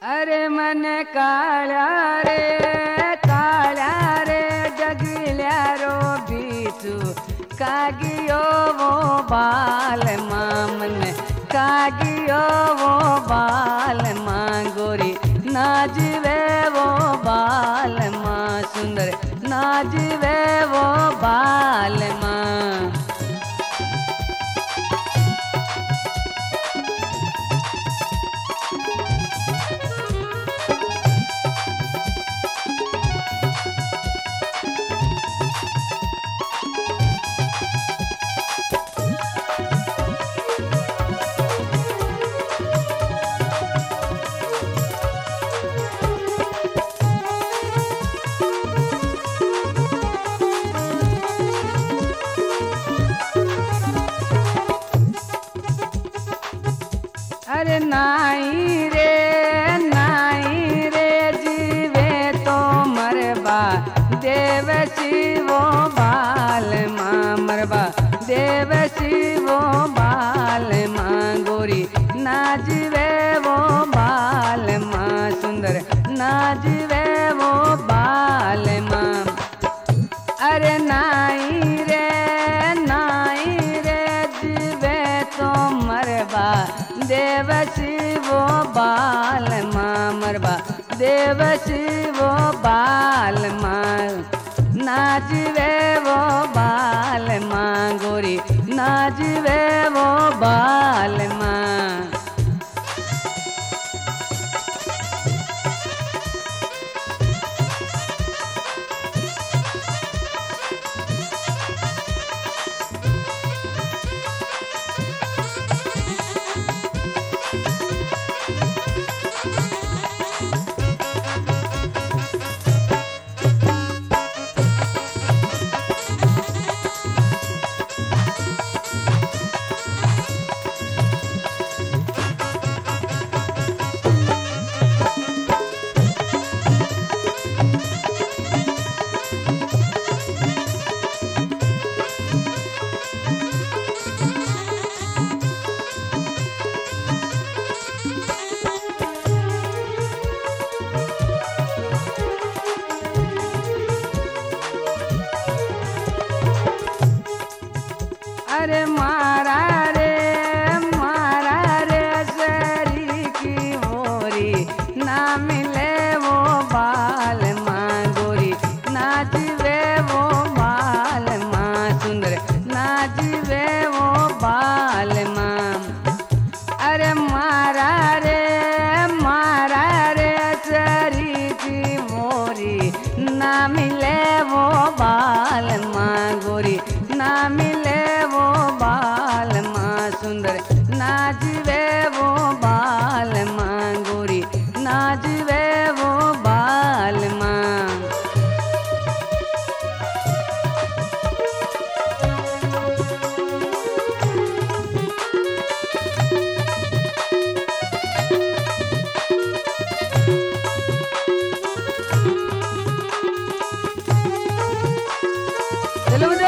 अरे मन काळ्या रे जगल्या रो बीचू कागियो वो बाल मां मन कागियो वो बाल मां गोरी नाचवे वो बाल मां सुंदर नाचवे वो बाल मां। अरे नाई रे जीवे तो मरबा देव शिवो बाल मां मरबा देव शिवो बाल मां गोरी नाचवे वो बाल मां सुंदर नाचवे वो बाल मां। अरे नाई रे जीवे तो मरबा देव शिवो बाल मां मरबा देव शिवो बाल मां नाचवे वो बाल मां गोरी नाचवे वो बाल मां। अरे मारा रे सरी की मोरी ना मिले वो बाल मां गोरी नाचवे वो बाल मां सुंदर नाचवे वो बाल मां। अरे मारा रे सरी की मोरी ना मिले वो बाल मां गोरी ना मिले वो बाल मां सुंदर नाचवे वो बाल मां गोरी नाचवे वो बाल मां। चलो बजा।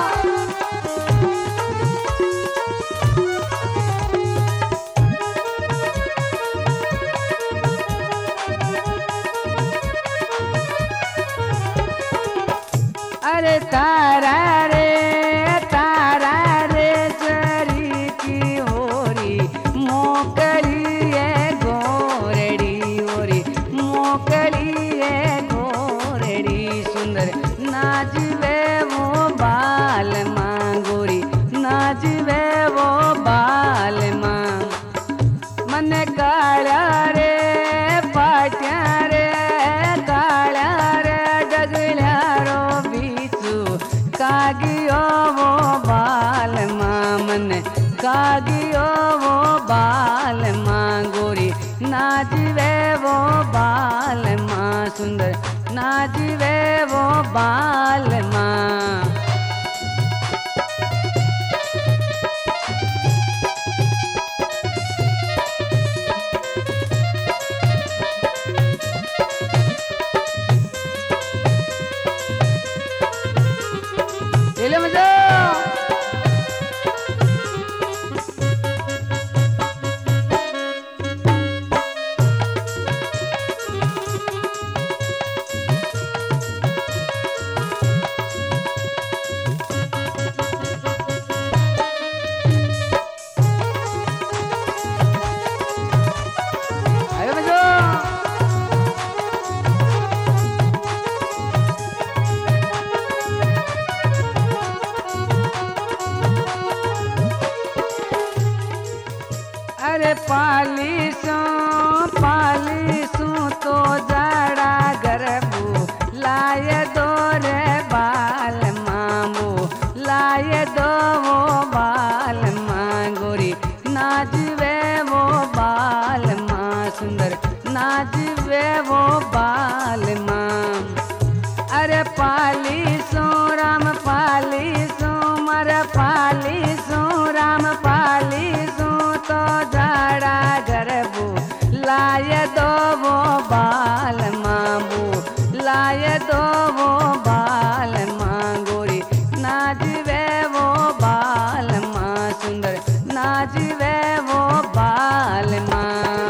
अरे तारा रे सरी की होरी मोकली है गोरड़ी होरी मोकली है गोरड़ी सुंदर नाचवे वो बाल मां गोरी नाचवे वो बाल मां। मन काळ्या रे पाट्या रे डगल्या रो बीचू कागियो वो बाल मां मन कागियो वो बाल मां गोरी नाचवे वो बाल मां सुंदर नाचवे वो बाल मां। ले मजा। पालीसूं तो जाड़ा गरबू लाय दो रे बाल मामू लाय दो वो बाल माँ गोरी नाचवे वो बाल माँ सुंदर नाचवे वो बाल माँ। अरे पालीसूं राम पालीसूं मर पालीसूं राम पालीसूं तो जाड़ा गरबू लाय दो वो बाल मामू लाय दो वो बाल माँ गोरी नाचवे वो बाल माँ सुंदर नाचवे वो बाल माँ।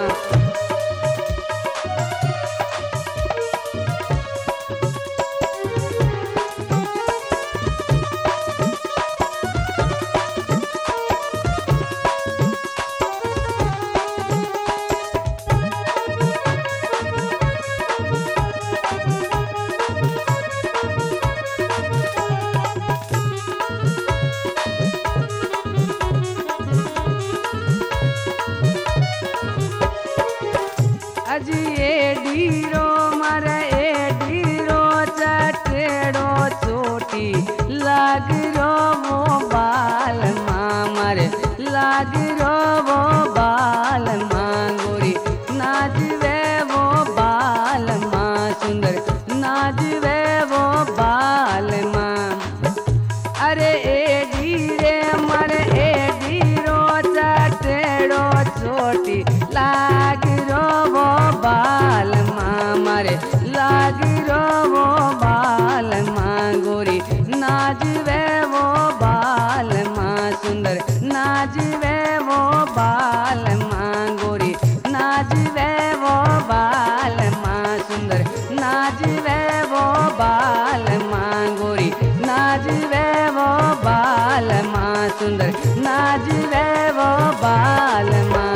अजी ए डीरो मर ए डीरो चटेड़ो चोटी लाग रो वो बाल माँ मर लाग रो वो बाल माँ गोरी नाचवे वो बाल माँ सुंदर नाचवे वो बाल माँ। अरे ए डीरे मर ए डीरो चटेड़ो चोटी लाग रो वो बाल माँ मारे लाग रो वो बाल माँ गोरी नाचवे वो बाल माँ सुंदर नाचवे वो बाल माँ गोरी नाचवे वो बाल माँ सुंदर नाचवे वो बाल माँ गोरी नाचवे वो बाल माँ सुंदर नाचवे वो बाल माँ।